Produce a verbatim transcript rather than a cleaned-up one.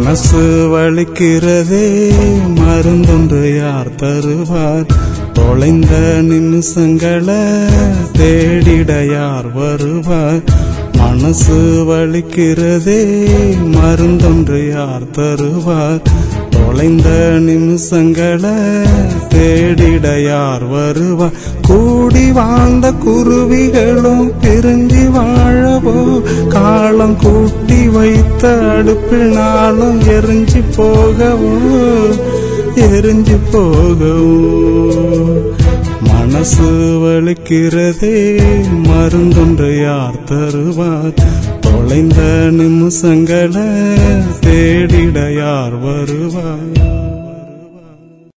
மனசு வலிக்கிறதே மருந்தொன்று யார் தருவார்? தொலைந்த நிமிஷங்களை தேடிட யார் வருவார்? மனசு வலிக்கிறதே மருந்தொன்று யார் தருவார்? தொலைந்த நிமிஷங்களை தேடிட யார் வருவார்? கூடி வாழ்ந்த குருவிகளும் பிரிஞ்சு வாழவோ, காலம் கூட்டி வைத்த அடுப்பில் நாளும் எரிஞ்சு போகவோ எரிஞ்சு போகவோ. மனசு வலிக்கிறதே மருந்தொன்று யார் தருவார்? தொலைந்த நிமிஷங்களை தேடிட யார் வருவார்?